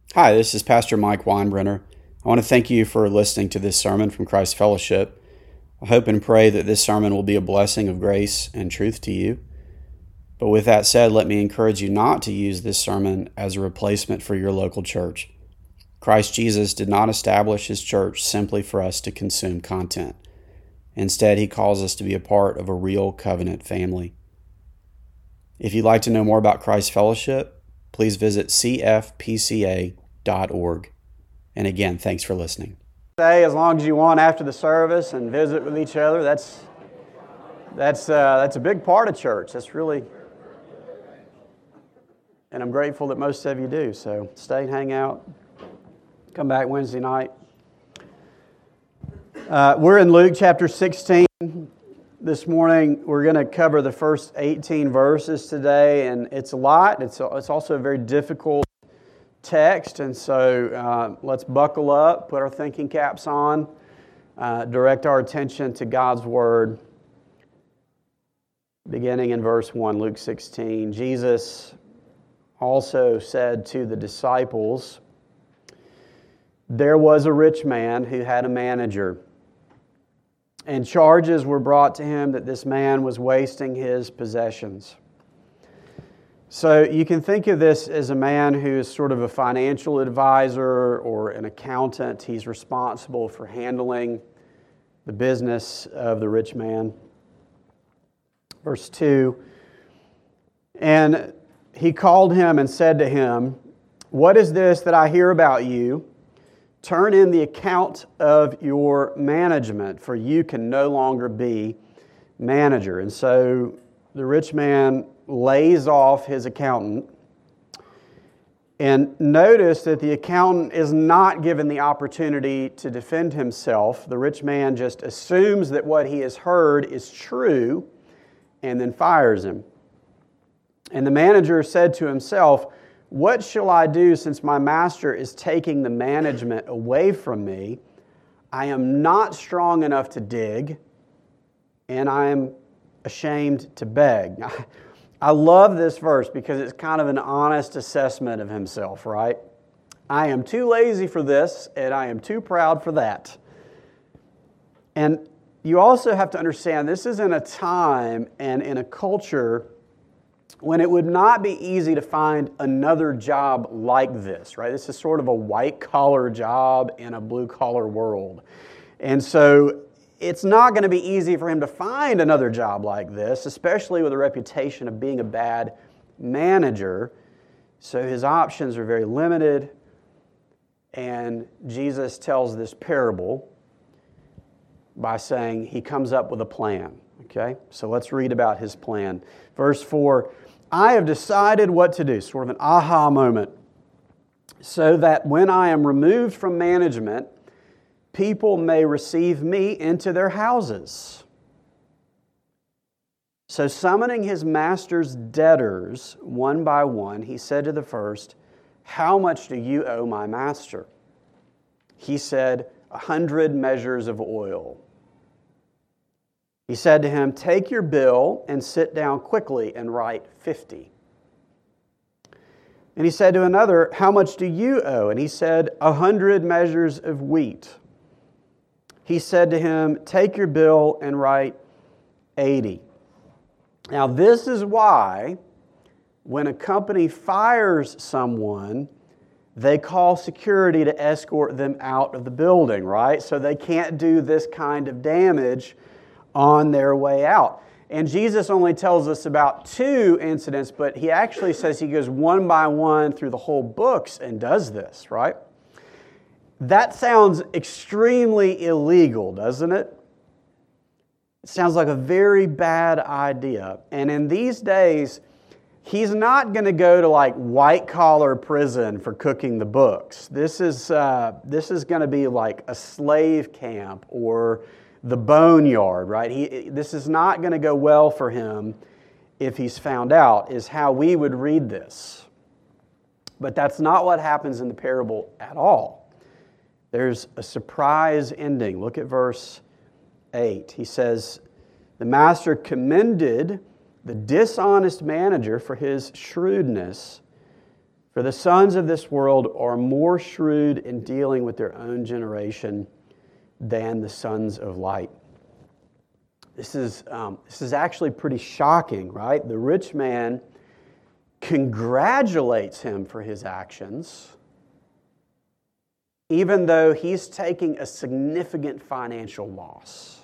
Hi, this is Pastor Mike Weinbrenner. I want to thank you for listening to this sermon from Christ Fellowship. I hope and pray that this sermon will be a blessing of grace and truth to you. But with that said, let me encourage you not to use this sermon as a replacement for your local church. Christ Jesus did not establish his church simply for us to consume content. Instead, he calls us to be a part of a real covenant family. If you'd like to know more about Christ Fellowship, please visit cfpca.org. And again, thanks for listening. Stay as long as you want after the service and visit with each other. That's a big part of church. That's really, and I'm grateful that most of you do. So stay and hang out. Come back Wednesday night. We're in Luke chapter 16. This morning, we're going to cover the first 18 verses today, and it's a lot. It's also a very difficult text, and so let's buckle up, put our thinking caps on, direct our attention to God's Word. Beginning in verse 1, Luke 16, Jesus also said to the disciples, "There was a rich man who had a manager, and charges were brought to him that this man was wasting his possessions." So you can think of this as a man who is sort of a financial advisor or an accountant. He's responsible for handling the business of the rich man. Verse 2, "And he called him and said to him, 'What is this that I hear about you? Turn in the account of your management, for you can no longer be manager.'" And so the rich man lays off his accountant. And notice that the accountant is not given the opportunity to defend himself. The rich man just assumes that what he has heard is true and then fires him. And the manager said to himself, "What shall I do since my master is taking the management away from me? I am not strong enough to dig, and I am ashamed to beg." I love this verse because it's kind of an honest assessment of himself, right? I am too lazy for this, and I am too proud for that. And you also have to understand this is in a time and in a culture when it would not be easy to find another job like this, right? This is sort of a white-collar job in a blue-collar world. And so it's not going to be easy for him to find another job like this, especially with a reputation of being a bad manager. So his options are very limited. And Jesus tells this parable by saying he comes up with a plan. Okay? So let's read about his plan. Verse 4, "I have decided what to do," sort of an aha moment, "so that when I am removed from management, people may receive me into their houses." So summoning his master's debtors one by one, he said to the first, "How much do you owe my master?" He said, 100 measures of oil. He said to him, "Take your bill and sit down quickly and write 50. And he said to another, "How much do you owe?" And he said, 100 measures of wheat. He said to him, "Take your bill and write 80. Now this is why when a company fires someone, they call security to escort them out of the building, right? So they can't do this kind of damage on their way out. And Jesus only tells us about 2 incidents, but he actually says he goes one by one through the whole books and does this, right? That sounds extremely illegal, doesn't it? It sounds like a very bad idea. And in these days, he's not going to go to like white-collar prison for cooking the books. This is going to be like a slave camp or the boneyard, right? This is not going to go well for him if he's found out, is how we would read this. But that's not what happens in the parable at all. There's a surprise ending. Look at verse 8. He says, "The master commended the dishonest manager for his shrewdness. For the sons of this world are more shrewd in dealing with their own generation than the sons of light. This is actually pretty shocking, right? The rich man congratulates him for his actions, even though he's taking a significant financial loss.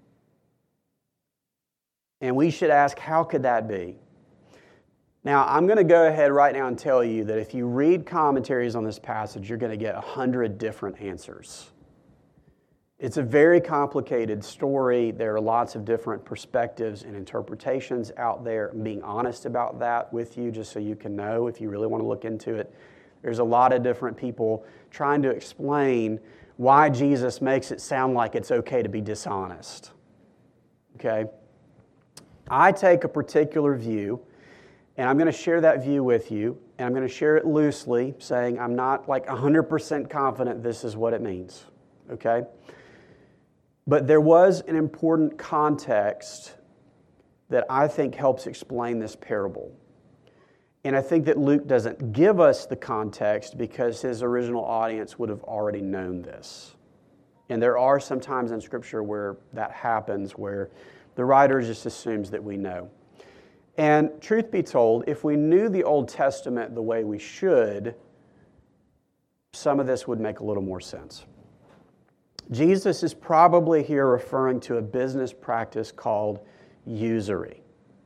And we should ask, how could that be? Now, I'm going to go ahead right now and tell you that if you read commentaries on this passage, you're going to get 100 different answers. It's a very complicated story. There are lots of different perspectives and interpretations out there. I'm being honest about that with you just so you can know if you really want to look into it. There's a lot of different people trying to explain why Jesus makes it sound like it's okay to be dishonest. Okay? I take a particular view, and I'm going to share that view with you, and I'm going to share it loosely, saying I'm not like 100% confident this is what it means. Okay? But there was an important context that I think helps explain this parable. And I think that Luke doesn't give us the context because his original audience would have already known this. And there are some times in Scripture where that happens, where the writer just assumes that we know. And truth be told, if we knew the Old Testament the way we should, some of this would make a little more sense. Jesus is probably here referring to a business practice called usury.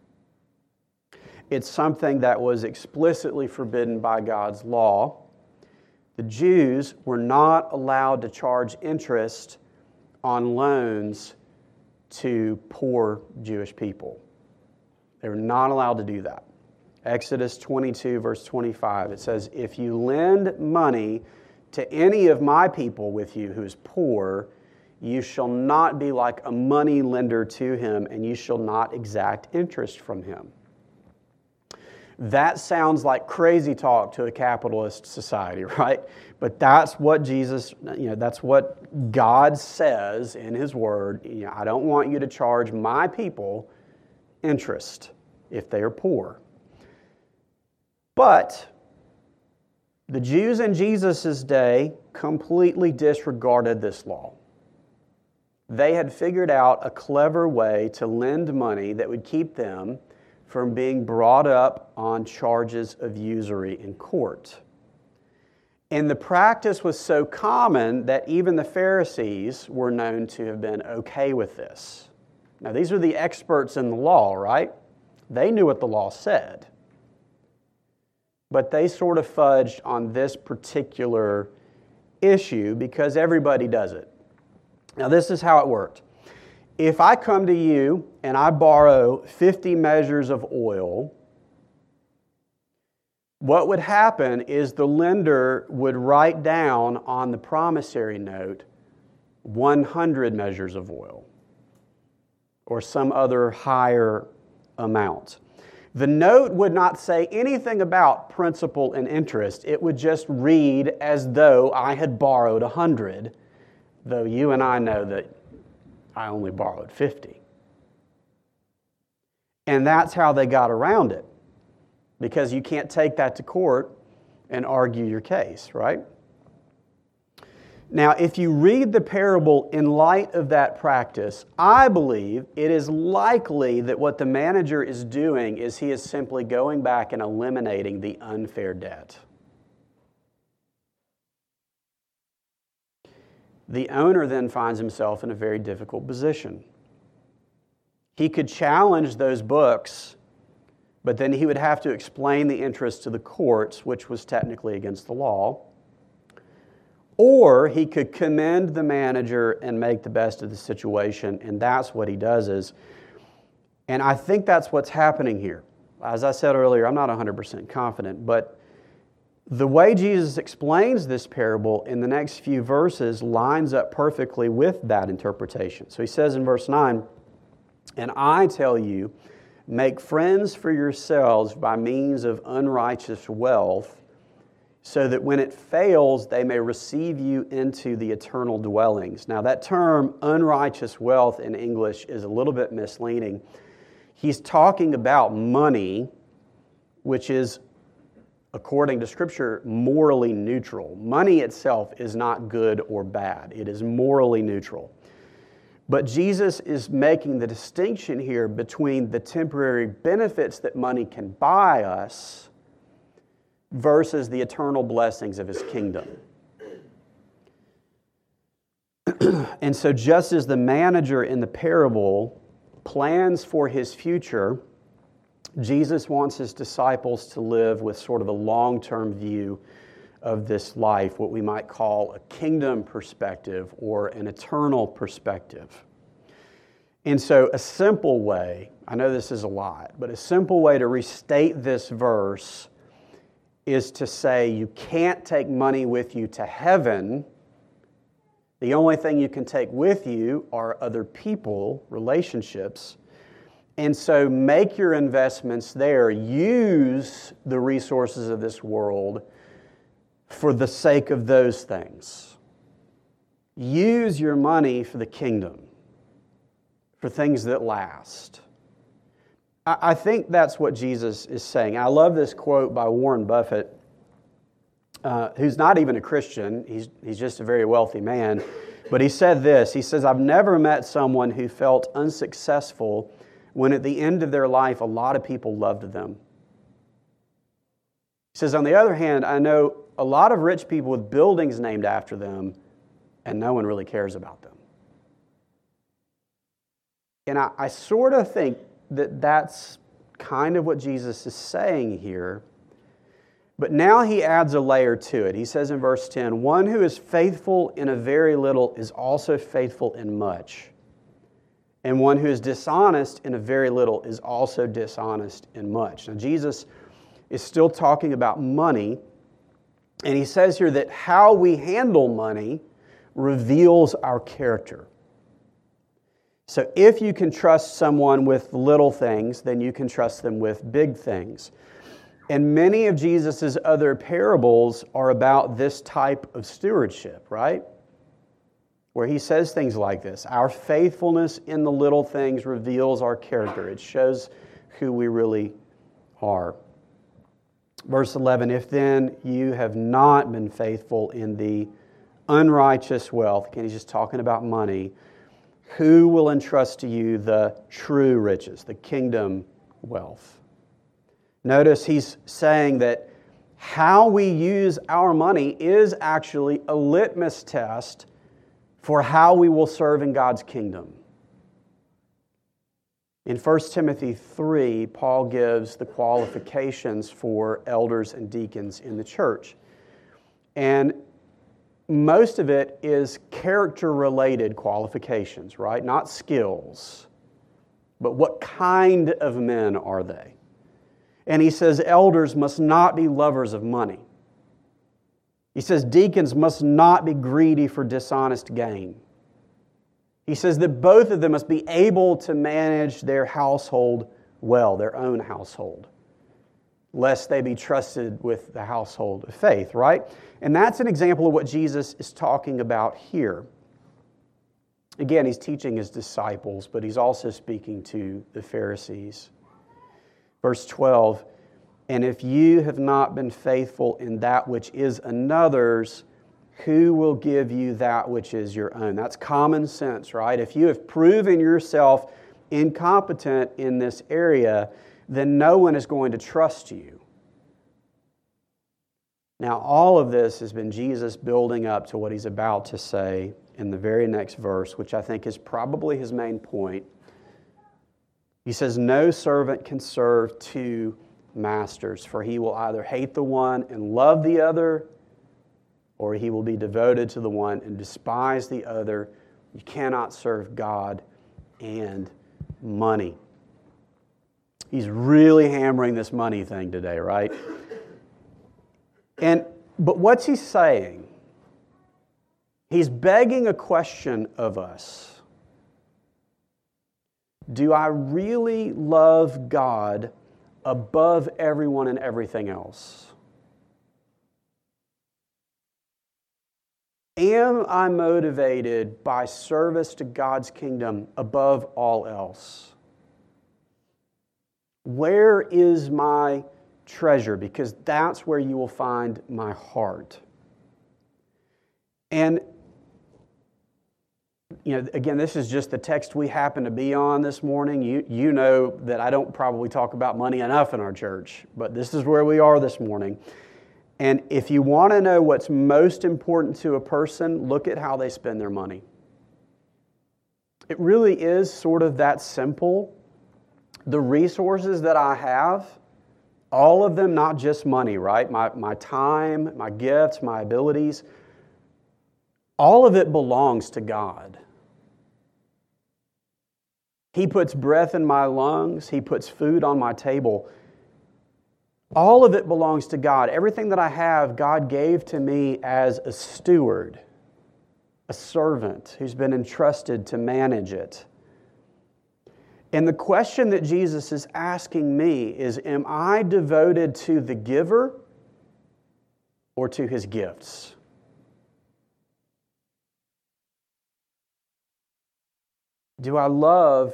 It's something that was explicitly forbidden by God's law. The Jews were not allowed to charge interest on loans to poor Jewish people. They were not allowed to do that. Exodus 22, verse 25, it says, "If you lend money to any of my people with you who is poor, you shall not be like a money lender to him, and you shall not exact interest from him." That sounds like crazy talk to a capitalist society, right? But that's what Jesus, that's what God says in His Word. I don't want you to charge my people interest if they are poor. But the Jews in Jesus' day completely disregarded this law. They had figured out a clever way to lend money that would keep them from being brought up on charges of usury in court. And the practice was so common that even the Pharisees were known to have been okay with this. Now, these are the experts in the law, right? They knew what the law said. But they sort of fudged on this particular issue because everybody does it. Now, this is how it worked. If I come to you and I borrow 50 measures of oil, what would happen is the lender would write down on the promissory note 100 measures of oil or some other higher amount. The note would not say anything about principal and interest. It would just read as though I had borrowed 100, though you and I know that I only borrowed 50. And that's how they got around it, because you can't take that to court and argue your case, right? Now, if you read the parable in light of that practice, I believe it is likely that what the manager is doing is he is simply going back and eliminating the unfair debt. The owner then finds himself in a very difficult position. He could challenge those books, but then he would have to explain the interest to the courts, which was technically against the law. Or he could commend the manager and make the best of the situation, and that's what he does. And I think that's what's happening here. As I said earlier, I'm not 100% confident, but the way Jesus explains this parable in the next few verses lines up perfectly with that interpretation. So he says in verse 9, "And I tell you, make friends for yourselves by means of unrighteous wealth, so that when it fails, they may receive you into the eternal dwellings." Now, that term, unrighteous wealth in English, is a little bit misleading. He's talking about money, which is according to Scripture, morally neutral. Money itself is not good or bad. It is morally neutral. But Jesus is making the distinction here between the temporary benefits that money can buy us versus the eternal blessings of His kingdom. And so just as the manager in the parable plans for his future, Jesus wants His disciples to live with sort of a long-term view of this life, what we might call a kingdom perspective or an eternal perspective. And so a simple way, I know this is a lot, but a simple way to restate this verse is to say you can't take money with you to heaven. The only thing you can take with you are other people, relationships. And so make your investments there. Use the resources of this world for the sake of those things. Use your money for the kingdom, for things that last. I think that's what Jesus is saying. I love this quote by Warren Buffett, who's not even a Christian. He's just a very wealthy man. But he said this. He says, "I've never met someone who felt unsuccessful when at the end of their life a lot of people loved them." He says, on the other hand, I know a lot of rich people with buildings named after them, and no one really cares about them. And I sort of think that that's kind of what Jesus is saying here. But now he adds a layer to it. He says in verse 10, "One who is faithful in a very little is also faithful in much. And one who is dishonest in a very little is also dishonest in much." Now, Jesus is still talking about money, and he says here that how we handle money reveals our character. So if you can trust someone with little things, then you can trust them with big things. And many of Jesus' other parables are about this type of stewardship, right? Where he says things like this: our faithfulness in the little things reveals our character. It shows who we really are. Verse 11, "If then you have not been faithful in the unrighteous wealth," again, he's just talking about money, "who will entrust to you the true riches, the kingdom wealth?" Notice he's saying that how we use our money is actually a litmus test for how we will serve in God's kingdom. In 1 Timothy 3, Paul gives the qualifications for elders and deacons in the church. And most of it is character-related qualifications, right? Not skills, but what kind of men are they? And he says elders must not be lovers of money. He says deacons must not be greedy for dishonest gain. He says that both of them must be able to manage their household well, their own household, lest they be trusted with the household of faith, right? And that's an example of what Jesus is talking about here. Again, he's teaching his disciples, but he's also speaking to the Pharisees. Verse 12, "And if you have not been faithful in that which is another's, who will give you that which is your own?" That's common sense, right? If you have proven yourself incompetent in this area, then no one is going to trust you. Now, all of this has been Jesus building up to what he's about to say in the very next verse, which I think is probably his main point. He says, "No servant can serve two masters, for he will either hate the one and love the other, or he will be devoted to the one and despise the other. You cannot serve God and money." He's really hammering this money thing today, right? But what's he saying? He's begging a question of us. Do I really love God above everyone and everything else? Am I motivated by service to God's kingdom above all else? Where is my treasure, because that's where you will find my heart. And, again, this is just the text we happen to be on this morning. You know that I don't probably talk about money enough in our church, but this is where we are this morning. And if you want to know what's most important to a person, look at how they spend their money. It really is sort of that simple. The resources that I have, all of them, not just money, right? My time, my gifts, my abilities, all of it belongs to God. He puts breath in my lungs. He puts food on my table. All of it belongs to God. Everything that I have, God gave to me as a steward, a servant who's been entrusted to manage it. And the question that Jesus is asking me is, am I devoted to the giver or to his gifts? Do I love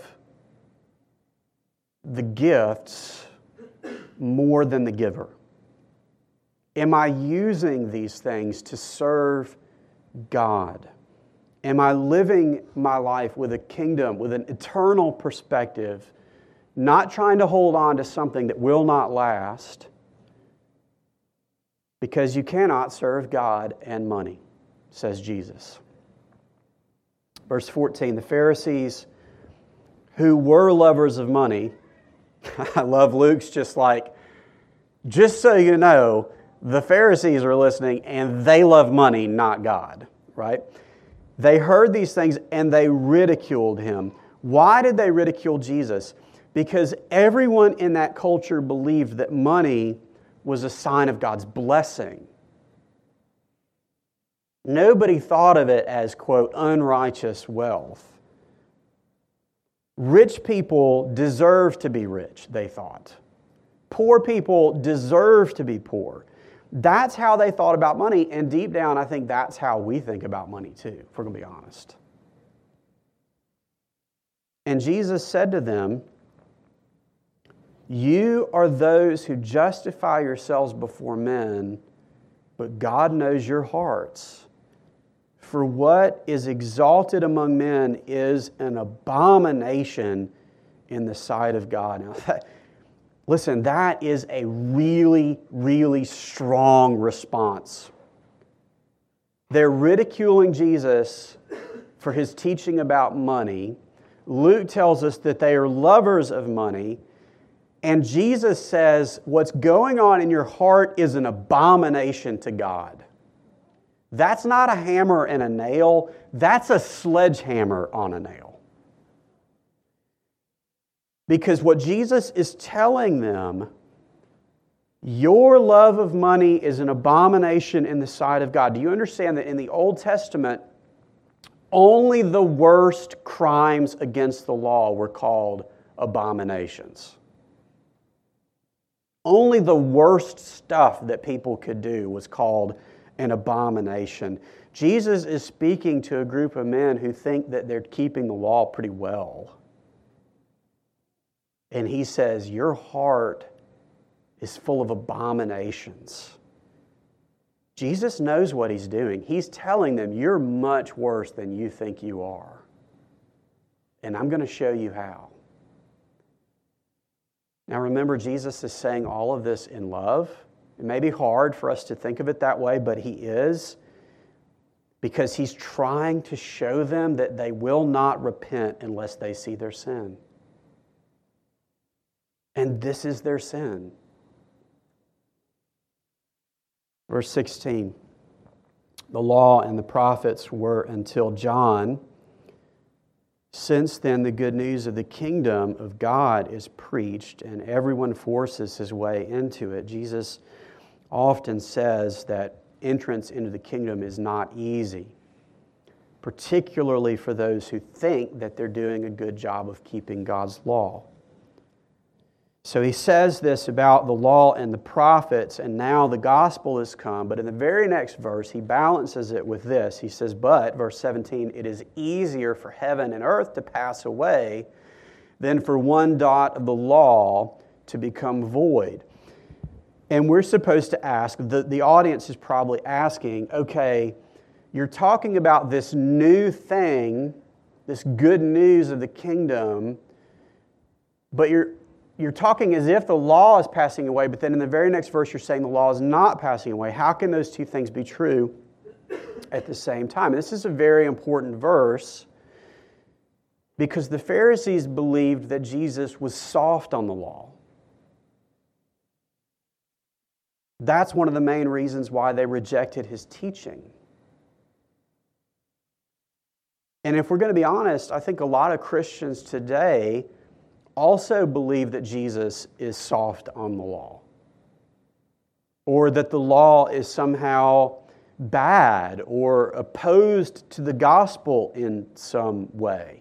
the gifts more than the giver? Am I using these things to serve God? Am I living my life with a kingdom, with an eternal perspective, not trying to hold on to something that will not last? Because you cannot serve God and money, says Jesus. Verse 14, the Pharisees who were lovers of money, I love Luke's just so you know, the Pharisees are listening and they love money, not God, right? They heard these things and they ridiculed him. Why did they ridicule Jesus? Because everyone in that culture believed that money was a sign of God's blessing. Nobody thought of it as, quote, unrighteous wealth. Rich people deserve to be rich, they thought. Poor people deserve to be poor. That's how they thought about money, and deep down, I think that's how we think about money too, if we're going to be honest. And Jesus said to them, "You are those who justify yourselves before men, but God knows your hearts. For what is exalted among men is an abomination in the sight of God." Now, listen, that is a really, really strong response. They're ridiculing Jesus for his teaching about money. Luke tells us that they are lovers of money. And Jesus says, what's going on in your heart is an abomination to God. That's not a hammer and a nail. That's a sledgehammer on a nail. Because what Jesus is telling them, your love of money is an abomination in the sight of God. Do you understand that in the Old Testament, only the worst crimes against the law were called abominations? Only the worst stuff that people could do was called an abomination. Jesus is speaking to a group of men who think that they're keeping the law pretty well. And he says, your heart is full of abominations. Jesus knows what he's doing. He's telling them, you're much worse than you think you are. And I'm going to show you how. Now remember, Jesus is saying all of this in love. It may be hard for us to think of it that way, but he is, because he's trying to show them that they will not repent unless they see their sin. And this is their sin. Verse 16, the law and the prophets were until John. Since then, the good news of the kingdom of God is preached, and everyone forces his way into it. Jesus often says that entrance into the kingdom is not easy, particularly for those who think that they're doing a good job of keeping God's law. So he says this about the law and the prophets, and now the gospel has come. But in the very next verse, he balances it with this. He says, but, verse 17, it is easier for heaven and earth to pass away than for one dot of the law to become void. And we're supposed to ask, the audience is probably asking, okay, you're talking about this new thing, this good news of the kingdom, but you're talking as if the law is passing away, but then in the very next verse you're saying the law is not passing away. How can those two things be true at the same time? And this is a very important verse because the Pharisees believed that Jesus was soft on the law. That's one of the main reasons why they rejected his teaching. And if we're going to be honest, I think a lot of Christians today also believe that Jesus is soft on the law, or that the law is somehow bad or opposed to the gospel in some way.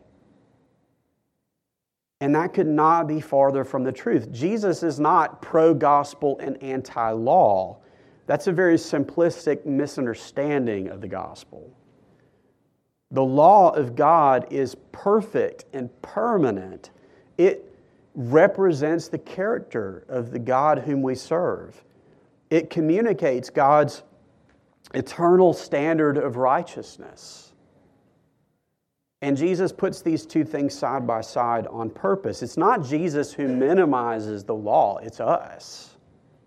And that could not be farther from the truth. Jesus is not pro-gospel and anti-law. That's a very simplistic misunderstanding of the gospel. The law of God is perfect and permanent. It represents the character of the God whom we serve. It communicates God's eternal standard of righteousness. And Jesus puts these two things side by side on purpose. It's not Jesus who minimizes the law, it's us.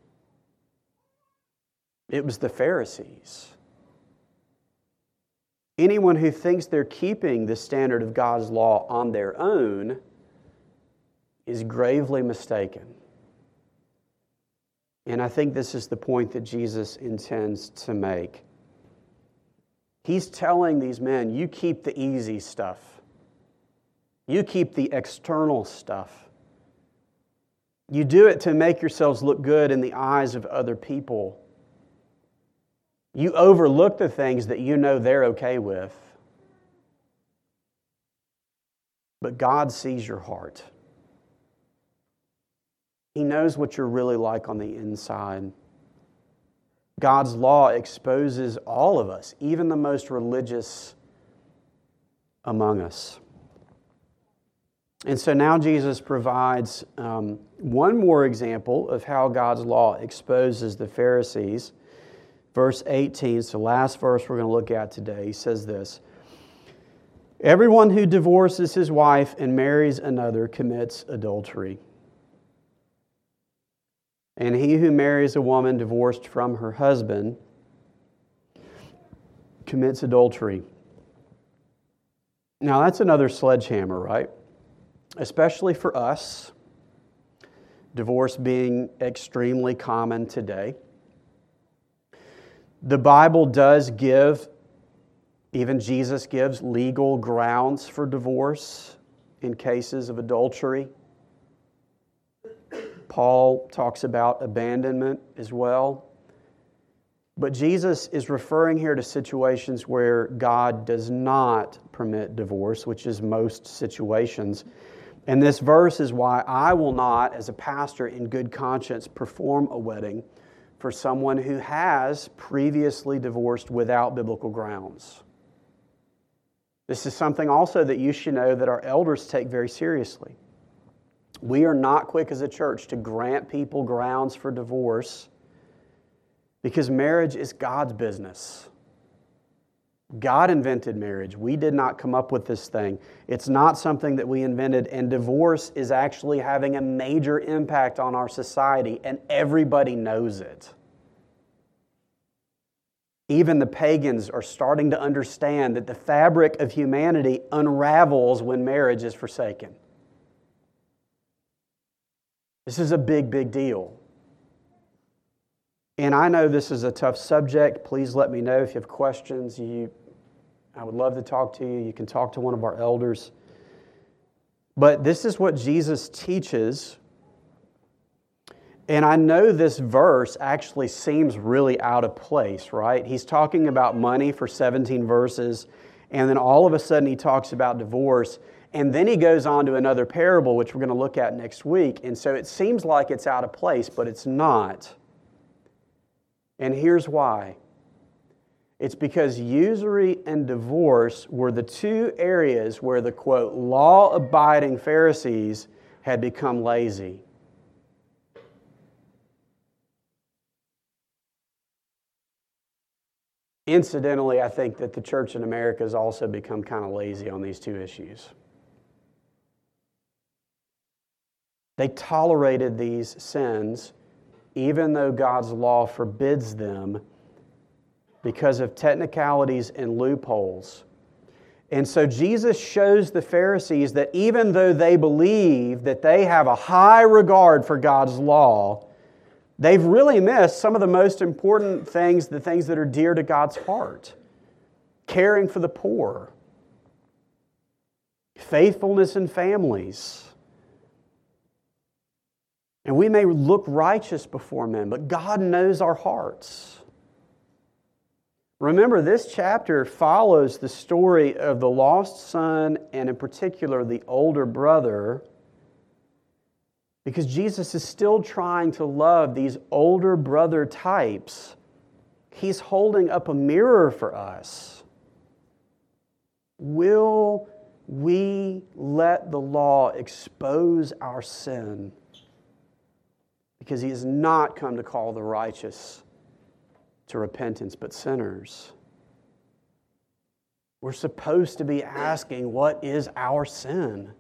It was the Pharisees. Anyone who thinks they're keeping the standard of God's law on their own is gravely mistaken. And I think this is the point that Jesus intends to make. He's telling these men, you keep the easy stuff. You keep the external stuff. You do it to make yourselves look good in the eyes of other people. You overlook the things that you know they're okay with. But God sees your heart. He knows what you're really like on the inside. God's law exposes all of us, even the most religious among us. And so now Jesus provides one more example of how God's law exposes the Pharisees. Verse 18, it's the last verse we're going to look at today. He says this: "Everyone who divorces his wife and marries another commits adultery. And he who marries a woman divorced from her husband commits adultery." Now that's another sledgehammer, right? Especially for us, divorce being extremely common today. The Bible does give, even Jesus gives, legal grounds for divorce in cases of adultery. Paul talks about abandonment as well. But Jesus is referring here to situations where God does not permit divorce, which is most situations. And this verse is why I will not, as a pastor in good conscience, perform a wedding for someone who has previously divorced without biblical grounds. This is something also that you should know that our elders take very seriously. We are not quick as a church to grant people grounds for divorce because marriage is God's business. God invented marriage. We did not come up with this thing. It's not something that we invented, and divorce is actually having a major impact on our society, and everybody knows it. Even the pagans are starting to understand that the fabric of humanity unravels when marriage is forsaken. This is a big, big deal. And I know this is a tough subject. Please let me know if you have questions. I would love to talk to you. You can talk to one of our elders. But this is what Jesus teaches. And I know this verse actually seems really out of place, right? He's talking about money for 17 verses, and then all of a sudden he talks about divorce, and then he goes on to another parable, which we're going to look at next week. And so it seems like it's out of place, but it's not. And here's why. It's because usury and divorce were the two areas where the, quote, law-abiding Pharisees had become lazy. Incidentally, I think that the church in America has also become kind of lazy on these two issues. They tolerated these sins even though God's law forbids them because of technicalities and loopholes. And so Jesus shows the Pharisees that even though they believe that they have a high regard for God's law, they've really missed some of the most important things, the things that are dear to God's heart. Caring for the poor, faithfulness in families. And we may look righteous before men, but God knows our hearts. Remember, this chapter follows the story of the lost son, and in particular, the older brother, because Jesus is still trying to love these older brother types. He's holding up a mirror for us. Will we let the law expose our sin? Because He has not come to call the righteous to repentance, but sinners. We're supposed to be asking, what is our sin?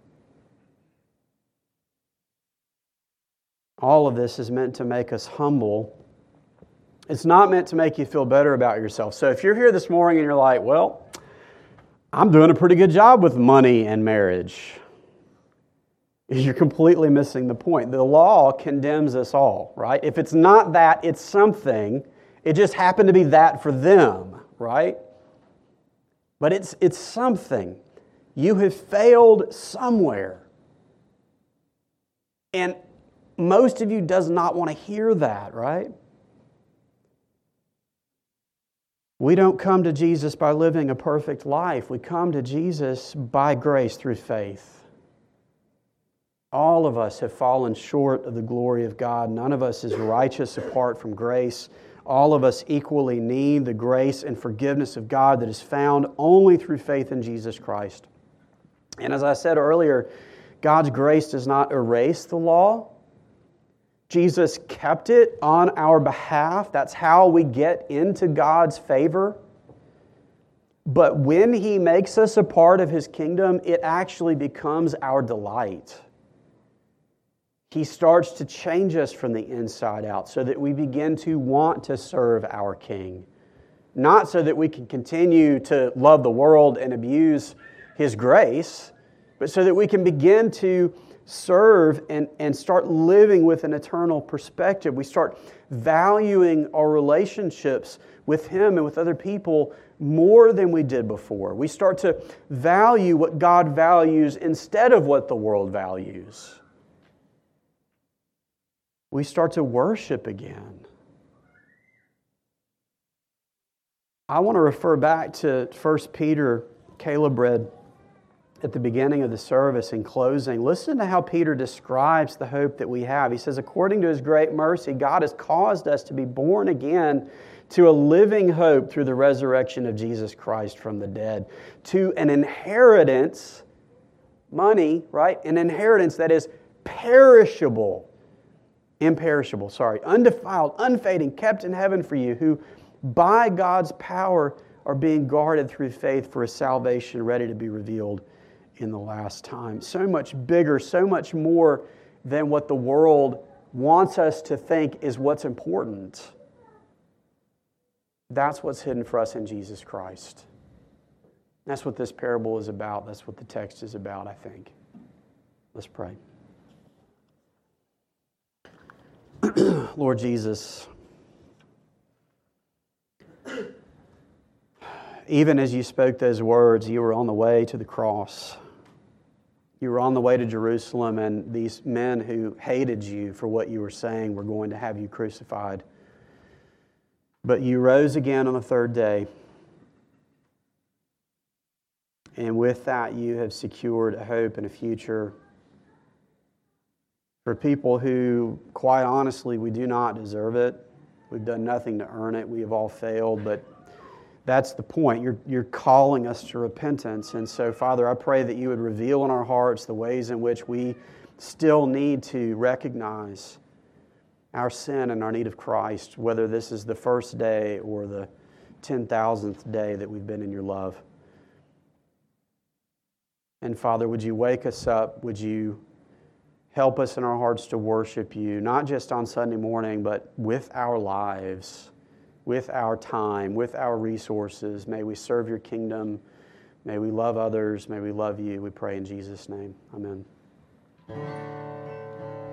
All of this is meant to make us humble. It's not meant to make you feel better about yourself. So if you're here this morning and you're like, well, I'm doing a pretty good job with money and marriage, you're completely missing the point. The law condemns us all, right? If it's not that, it's something. It just happened to be that for them, right? But it's something. You have failed somewhere. And most of you does not want to hear that, right? We don't come to Jesus by living a perfect life. We come to Jesus by grace through faith. All of us have fallen short of the glory of God. None of us is righteous apart from grace. All of us equally need the grace and forgiveness of God that is found only through faith in Jesus Christ. And as I said earlier, God's grace does not erase the law. Jesus kept it on our behalf. That's how we get into God's favor. But when He makes us a part of His kingdom, it actually becomes our delight. He starts to change us from the inside out so that we begin to want to serve our King. Not so that we can continue to love the world and abuse His grace, but so that we can begin to serve and start living with an eternal perspective. We start valuing our relationships with Him and with other people more than we did before. We start to value what God values instead of what the world values. We start to worship again. I want to refer back to 1 Peter. Caleb read at the beginning of the service in closing. Listen to how Peter describes the hope that we have. He says, according to His great mercy, God has caused us to be born again to a living hope through the resurrection of Jesus Christ from the dead, to an inheritance, money, right? An inheritance that is undefiled, unfading, kept in heaven for you, who by God's power are being guarded through faith for a salvation ready to be revealed in the last time. So much bigger, so much more than what the world wants us to think is what's important. That's what's hidden for us in Jesus Christ. That's what this parable is about. That's what the text is about, I think. Let's pray. Lord Jesus, even as you spoke those words, you were on the way to the cross. You were on the way to Jerusalem, and these men who hated you for what you were saying were going to have you crucified. But you rose again on the third day. And with that, you have secured a hope and a future for people who, quite honestly, we do not deserve it. We've done nothing to earn it. We have all failed, but that's the point. You're calling us to repentance. And so, Father, I pray that you would reveal in our hearts the ways in which we still need to recognize our sin and our need of Christ, whether this is the first day or the 10,000th day that we've been in your love. And Father, would you wake us up? Would you help us in our hearts to worship you, not just on Sunday morning, but with our lives, with our time, with our resources. May we serve your kingdom. May we love others. May we love you. We pray in Jesus' name. Amen.